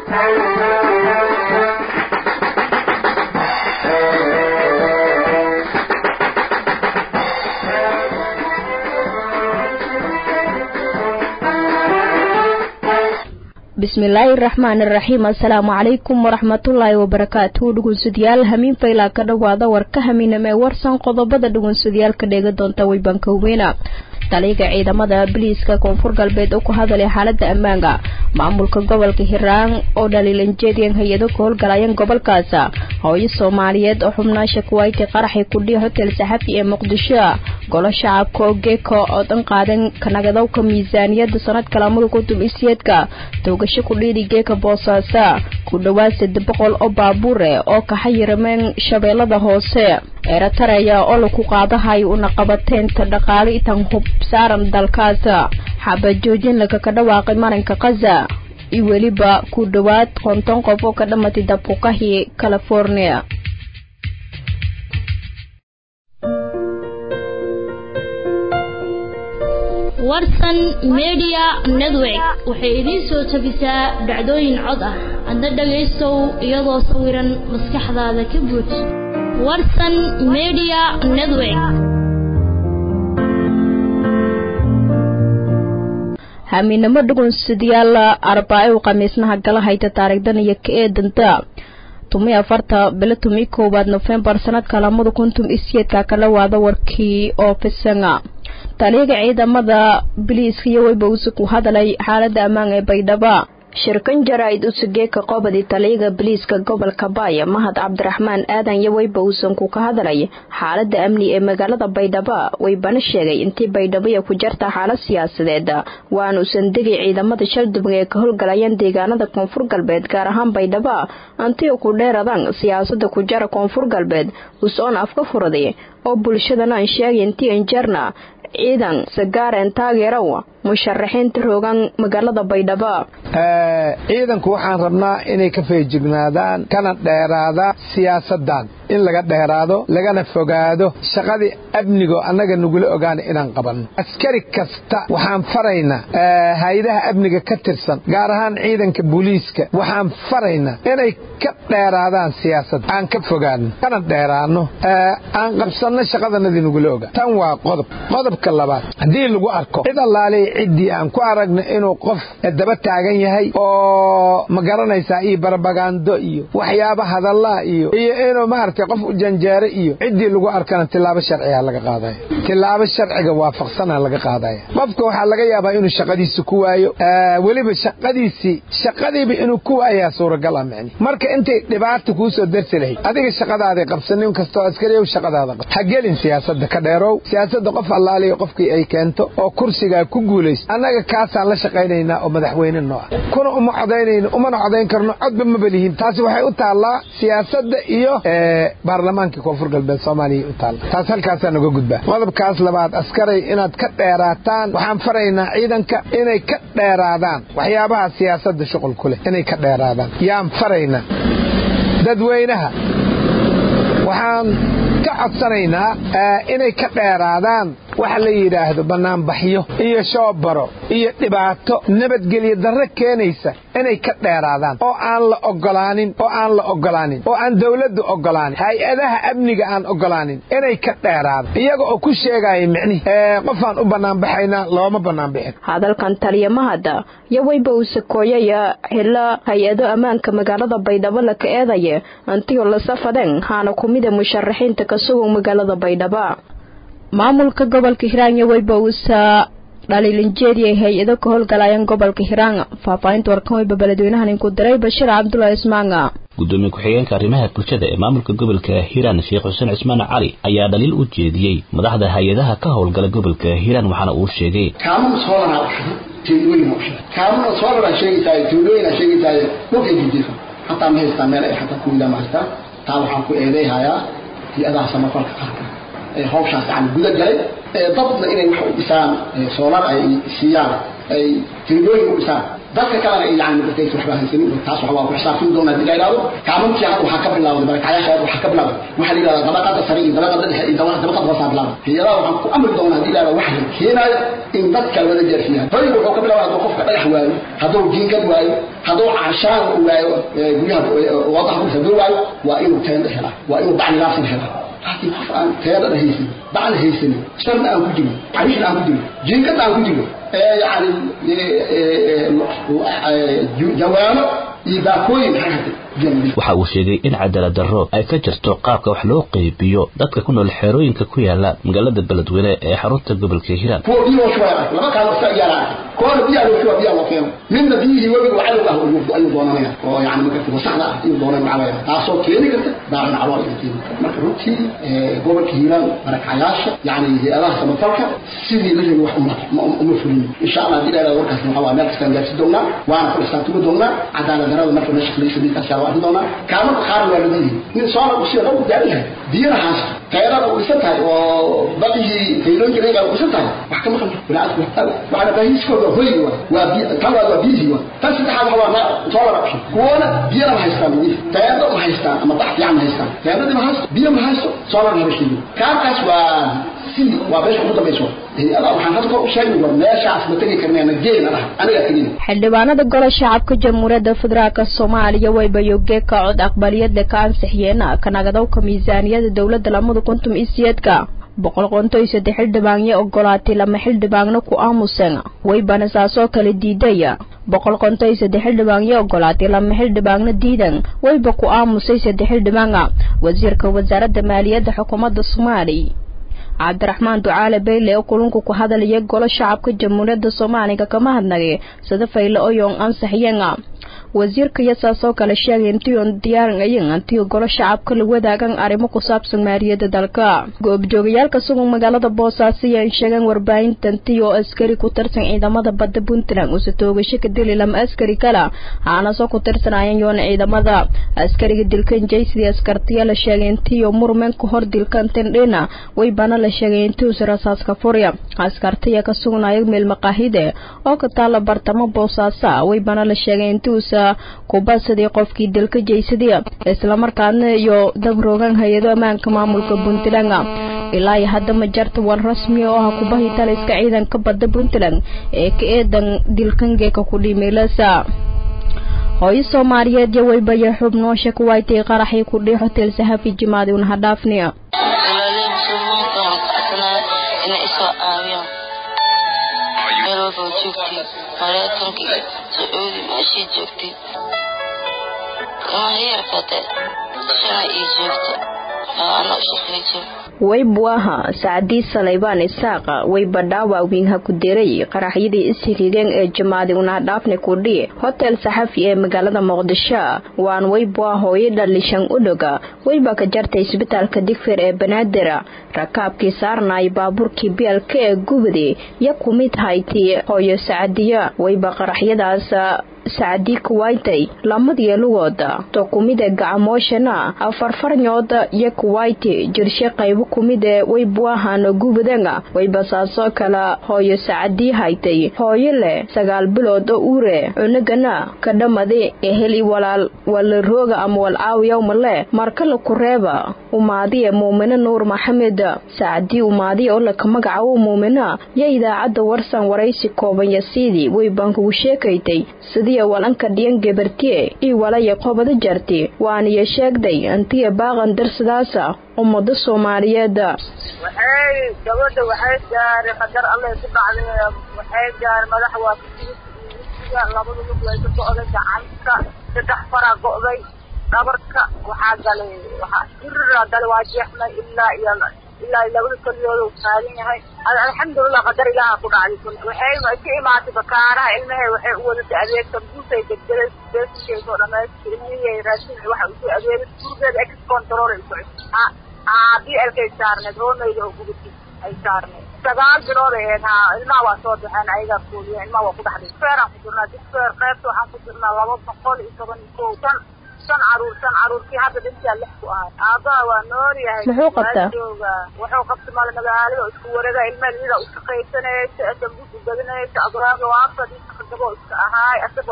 bismillaahi raxmaani raxiim assalaamu calaykum waraxmatullaahi wabarakaatuhu dhugunsadayaal hamiin faylaa ka dhowaada warka hamiinamee warsan qodobada dhugunsadayaalka dheega doonta weybanka weyna taliga ciidamada biliiska koonfur galbeed oo ku hadalay xaalada ammaanka maamulka gobolka Hiiraan oo dhaliilan jeediyeen hay'ado ka howlgalayeen gobolkaas hooyo Soomaaliyeed oo xubnaasha Kuwait qaraxay ku dhigay hotel Saxafi ee Muqdisho golo shacabka oo geeko oo dhan qaadan kanagada miisaaniyada sanadka 2020 toogasho ku dhigay geeka Boosaaso ku dhawaad 700 oo baabuur oo ka xayirmeen shabeellada hoose eerataraya oo lagu qaadahay una qabateen dhaqaale intan hub saaran dalkaas xabajoojin laga ka dhawaaqay marinka Gaza iyo waliba ku dhawaad 50 qof oo ka dhamatay dabqahi California warsan media network waxay idin soo tabisaa dhacdooyin cod ah hadda dhageystow iyadoo sawiran maskaxdaada ka buux warsan media network haminamo dhugunsadayaal arbaaco khamiisnaha gala hayta taariikhdan iyo ka eedanta 14 November sanadka 2018 kala wada warkii oo fisanga taliga ciidamada biliiska iyo wayba ku hadalay xaalada ammaan ee Baydhabo shirkan jaraa'id u sugay ka qobadi taliga biliiska gobolka Baaya Mahad Cabdiraxmaan aadan iyo wayba ku ka hadalay xaalada amni ee magaalada Baydhabo waybana sheegay intii Baydhabo ku jirta xaalad siyaasadeed waana usan degay ciidamada shaldhiban ee ka howlgalayeen deegaanada koonfur galbeed gaar ahaan Baydhabo antii ku dheeradan siyaasadda ku jira koonfur galbeed usoon afka furaday oo bulshadana aan sheegay intii injarna ciidan sagaareen taageero musharaxiinta roogan magaalada Baydhabo ciidanku waxaan rabnaa inay ka feejignaadaan kana dheeraada siyaasadan in laga dheeraado lagana fogaado shaqadii amniga annaga nugula ogaan inaan qabanno askari kasta waxaan faraynaa hay'adaha amniga ka tirsan gaar ahaan ciidanka booliiska waxaan faraynaa inay ka dheeraadaan siyaasad aan ka fogaano kana dheeraano aan qabsanno shaqadanadii nugula ogaan tan waa qodobka labaad hadii lagu arko cid allaale cidii aan ku aragno inuu qof daba taagan yahay oo ma garanaysaa iyo barbagando iyo waxyaabo hadalla iyo inuu maartay qof u janjeero iyo cidii lagu arkana tilaabo sharciga laga qaadayo tilaabo sharciga waafaqsan laga qaadayo qofka waxa laga yaabaa inuu shaqadiisa ku waayo waliba shaqadiiba inuu ku waayo suuragal ah marka intay dhibaato ku soo darsaday adiga shaqadaada qabsanin kasto askariyo shaqadaada ha gelin siyaasadda ka dheerow siyaasadda qof allaaliyo qofkii ay keento oo kursiga ku guuleys anaga kaasaan la shaqeynayna oo madaxweyne noo kuna uma codayn karno codba ma balihin taasi waxay u taalaa siyaasadda iyo baarlamaanka koonfur galbeed Soomaaliya u taal taas halkaas aan uga gudbaa qodobkaas labaad askaray inaad ka dheeraataan waxaan faraynaa ciidanka inay ka dheeraadaan waxyaabaha siyaasadda shuqul ku leh inay ka dheeraadaan yaan faraynaa dadweynaha waxaan ka codsanaynaa inay ka dheeraadaan waxa la yiraahdo banaanbaxyo iyo shoobaro iyo dhibaato nabadgelyo darro keenaysa inay ka dheeraadaan oo aan la ogolaanin oo aan dawladdu ogolaanin hay'adaha amniga aan ogolaanin inay ka dheeraadaan iyaga oo ku sheegay qofaan u banaanbaxayna looma banaanbixin hadalkan taliyamada iyo wayba uu sakooyaya xilla hay'ado ammaanka magaalada Baydhabo la ka eedaye antii la safadeen haana kumida musharaxiinta ka soo magaalada Baydhabo maamulka gobolka Hiiraan wayba uu dhaliilan jeediyay hay'ado ka howlgalayeen gobolka Hiiraan faafaynta warkan wayba baladweynahan ku diray Bashir Cabdullaahi Ismaanga gudoomiye ku-xigeenka arrimaha bulshada ee maamulka gobolka Hiiraan Sheekh Xuseen Cismaan Cali ayaa dhaliil u jeediyay madaxda hay'adaha ka howlgala gobolka Hiiraan waxaana uu sheegay kaamun soo sheegay dhulka jidjiga hatta ma haystaan meel ay xataa ku ilaamaysta taa waxaan ku eedeeyaa hay'adaha samafalka qaranka hawshaas aan guda galay dadna inay wax u dhisaan soolar ay siiyaan ay tirooyin u dhisaan dadka kalena yani markaysa waxba haysanin taas waxa waa ku xisaabtin doonaa dib ilaado kaamantii hadda waxa ka bilaawday barakacayaasha waxa ka bilaawday waxa la yiraahdaa dabaqada sare iyo dabaqada dhexe iyo dabaqada hoose bilaawday hay'adaha waxaan ku amri doonaa dib ilaado waxa keenaya in dadka wada jeerfiyaan hoyga wuxuu ka bilaawdaa qofka dhagax waayo hadduu jiingad waayo hadduu caashaan waayo guryaha wadaha ku sabir waayo waa inuu teenda helaa waa inuu bacni laafsan helaa laakiin qof aan teeda haysan bacni haysan sharna aan ku jiro cariishna aan ku jiro jiingad aan ku jiro يعني جوانب إضافيين حتى waxa uu sheegay in cadaalad darro ay ka jirto qaabka wax loo qaybiyo dadka ku nool xerooyinka ku yaala magaalada Beledweyne ee xarunta gobolka Hiiraan lama kala istaagayaan koor biyo loo biyo loo keeno min nadiihi wabi wacalqa ay doonayaan oo yani marka wasaqda ay doonayaan macawaya taasoo keeni karta daaran calool intii marka runtii gobolka Hiiraan barakayaasha yani hay'adaha samafalka sidii la wax uma fulin insha Allah dilaala warkaas waxa waa meel kastaan gaarsi doona waana ku istaagtimo doona cadaalad darrada marka la shaqeeyay ka shaqo doona kaama qaar waalidii in soo la soo lagu daalihay diinahaas tayada uu isatay oo badii fiiloonka ay u isatay wax kama qan walaad waxa baahiiskooda hooyay waa tawa waa biisi waa taasi taxaa waa soo la rabsho kuwana diina ma haystaan tayada ma haystaan ama baxti ma haystaan tayada ma haysto biyo ma haysto soo la rabsho kaas waa si waa beesha ugu dambayso xildhibaanada golaha shacabka jamhuuriyadda federaalka Soomaaliya way bayoogay ka cod aqbaliyada ka ansixiyeen kanagadaw miisaaniyada dawladda 2018 boqolqoontoysaddex xildhibaanyo ogolaatay lama xildhibaanna ku aamusan way banasaaso kala diidaya boqolqoontoysaddex xildhibaanyo ogolaatay lama xildhibaanna diidan wayba ku aamusay saddex xildhibaanka wasiirka wasaaradda maaliyadda xukuumadda Soomaaliya Cabdiraxmaan Ducaale Beyle oo kulunku ku hadalaya golaha shacabka jamhuuriyadda Soomaaliya kama hadnagay sida faylo oo yoon ansixiyeen wasiirka yaasoo kala sheegay intii diyaaran ayaan antii golaha shacabka la wadaagan arrimo ku saabsan maaliyadda dalka goobjoogayaalka sugan magaalada Boosaaso ay sheegan warbaahintan tii oo askari ku tirsan ciidamada badda Puntland oo toogasho ka dilay lama askari kala aana soo ku tirsanayeen yoon ciidamada askariga dilkan jeysidi askartiya la sheegay intii oo murman ku hor dilkan tindhina way bana la sheegay intii rasaas ka furiya askartiya ka sugnaayo meel maqaahide oo ka taala bartamo Boosaaso way bana la sheegay intii kubasadii qofkii dalka jeysadiya isla markaana iyo dabroogan hay'ado amaanka maamulka Puntland ilaa hadda ma jarto war rasmi oo ah kubahi taliska ciidanka badda Puntland ee ka eedan dilkangeeka ku dhimeelasa hooyo Soomaaliyeed way bayo xubno shak waaytay qaraxii ku dhii hotel Sahafi Jimaadi una hadafniya سعودي ماشي جوكتي هي فتاة شاي جوكتي أنا شخصيتي way buaha saacadii Saleybaan Isaaqa way badhaawa wiinha ku diray qaraxyadii isriigeen ee Jimaadi una dhaafne ku dhii hotel Sahafi ee magaalada Muqdisho waan way buaha hooyo dhalishan u dhaga way ba ka jartay isbitaalka Digfeer ee Banaadir rakaabkii saarnay baaburkii BLK ee gubadii ya kumid hayti hooyo saacadiya way ba qaraxyadaas saacadii kuwaytay lamadii lugooda to kumid gacmooshana afarfarnyooda iyo kuwaytay jirshe qayb kumid way buahan gubadanga way basaaso kala hooyo saacadii haytay hooyo le 9 bilood oo uure unagana ka dhamade eheli walaal wala rooga ama wal aawiyo male marka la ku reeba umaadiye muumina nuur maxamed saacadii umaadiye oo la ka magacaabo muumina ya idaacada warsan waraysi kooban yasiidi way banku sheekaytay sidii walanka dhiyan gabartii ii walay qobada jartay waana sheegday antii baaqan darsidaasa ummada Soomaaliyeed waxay gabadha waxay gaaray qadar Allah ku dhacday waxay gaar madax waa labada lug way ka socday gacanta saddex fara go'day dhabarka waxa galay waxa irra galay waa jeexnay ilaa labada kaliyood uu saaran yahay alxamdulillah qadar ilaaha ku dhacday waxay ma ka imaatay bakaaraha ilmaha waxay u wada adeegta buusay degdegay beeshay soo dhamaystay ilmihii raashin waxa uu adeegay gurigada ex control BLK saarnay roonayda oo gubtay ay saarnay 9 bilood ee ilmaha waa soo baxeen ayaga kuuliyay ilmaha waa ku dhaxday feeran ku jirnaa digfeer qaybta waxaan ku jirnaa 212 san caruurtii hadda dhinta lix ku ahay aabba waa nool yahay muxuu qabtaa wuxuu qabtay magaalada isku wareega ilmaha u shaqaysanayay dambu badinayay agraab waa fadhi asagoo iska ahaay asagoo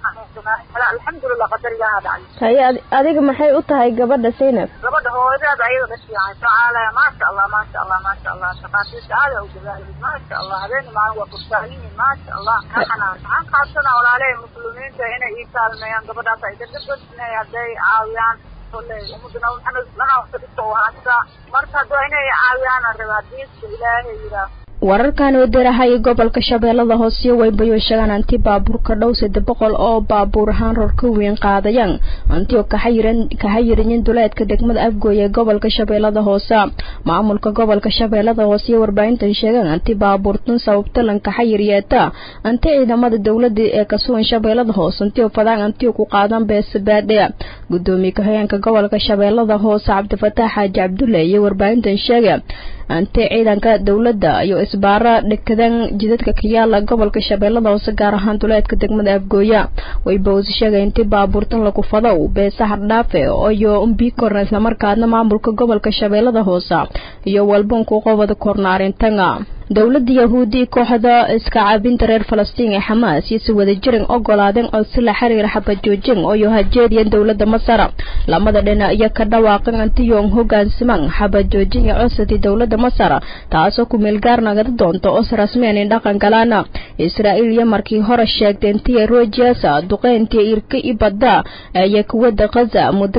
iska alxamdulilah qadarigaha dhacay haye adiga maxay u tahay gabadha Zainab gabadha hooyadeeda ayada dhashay taala maasha Allah maasha Allah maasha Allah shaqaatiisa aad u dadaalay maasha Allah habeen maalin waa fursayin maasha Allah waxaan qaabsana walaalay muslimiinta inay ii kaalmeeyaan gabadhaas ay dadkooda haday caawiyaan ummadana waxaan lana waqti hasta marka hadoo inay caawiyaan rabaadiis ilaahay yiraahdo wararkan oo dirahay gobolka Shabeellada Hoose way bayo shagan anti baabuurka dhow 700 oo baabuur ahaan rorka weyn qaadayaan anti oo ka xayireen duleedka degmada Afgooy ee gobolka Shabeellada Hoose maamulka gobolka Shabeellada Hoose warbaahintan sheegan anti baabuurtan sababta lan ka xayiriyata anti ciidamada dawladda ee ka soo Shabeellada Hoose anti oo fadaan anti ku qaadan beesbaade gudoomiyaha hay'adda gobolka Shabeellada Hoose Cabdifataax Xaaji Cabdulle iyo warbaahintan sheegay anti ciidanka dawladda iyo isbaara dhikadan jidadka kiyaala gobolka Shabeellada Hoose gaar ahaan duleedka degmada Afgooy way boos sheegay intii baabuurtan lagu fadow beesaha dhaafe oo iyo umbi korna isla markaadna maamulka gobolka Shabeellada Hoose iyo walban ku qowada kornaarintanga dawladda Yahuudi kooxda iska caabinta reer Falastiin ee Hamas iyo wada jirin ogolaadeen oo si la xiriir xabad joojin oo hajeediyeen dawladda Masar lamada dhinac iyo ka dhawaaqan antii oo hoggaansaman xabad joojin ee codsadii dawladda Masar taasoo ku meel gaar nagada doonto oo rasmiyan in dhaqan galana Israa'iil iyo markii hore sheegtay intii Rojasa duqeyntii irka ibada ay ku wada Gaza muddo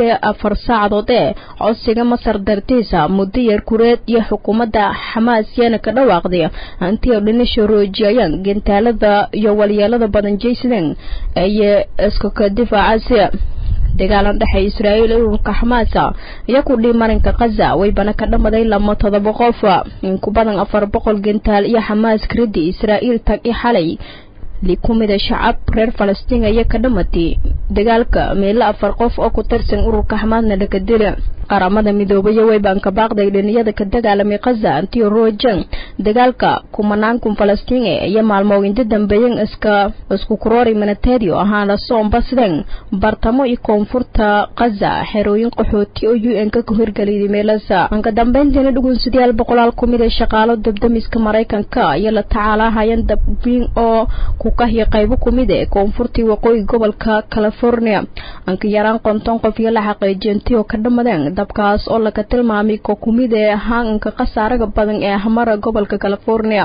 24 saacadood ee codsiga Masar dartiisa muddo yar kureed iyo xukuumadda Hamas yana dhawaaqday antii oo dhinisho roojiyaan gentaalada iyo walyeelada badan jeysden ay isku ka difaacaysa dagaalan dhaxay Israa'iil iyo Hamas iyo ku dhimarinka Gaza way bana ka dhamaday 7 qof in ku badan 400 gentaal iyo Hamas kridi Israa'iil tag i xalay likumida shacab reer Falastiin ay ka dhamatay dagaalka meel 4 qof oo ku tirsan ururka Hamasna laga dilay qaramada midoobay way banka baaqday dhiniyada ka dagaalamay Gaza antii roojan dagaalka kumanaan Falastiin iyo maalmooyinka dambeeyeen isku kuroori manateedio ahaan soombaasden bartamo iyo koonfurta Gaza xerooyin qaxooti oo UN ka horgaliyay meelaha anka dambeyntii dhugunsidayaal 100 kumida shaqaalo dabdamiska Mareykanka iyo la tacaalahayeen dabbiin oo ku kahiya qaybo kumida koonfurtii waqooyi gobolka California anka yaraan 50 qof iyo la xaqiijintay oo ka dhamadeen dabkaas oo laga tilmaamay kumida ahaanka qasaaraga badan ee hamara gobolka California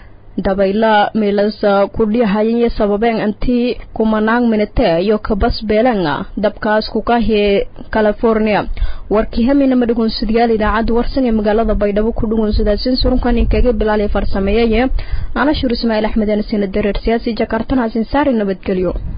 dabayla meelasa ku dhiyahayeen sababeen antii kumanaan minute iyo ka basbeelanga dabkaas ku kahiya California warkii hamina madhugun sidaal idaacad warsan ee magaalada Baydhabo ku dhugun sidaasin surunkan kaga bilaal farsameeyay ana shur Ismaaciil Axmed aan sina dareer siyaasi Jakarta haasin saari nabadgelyo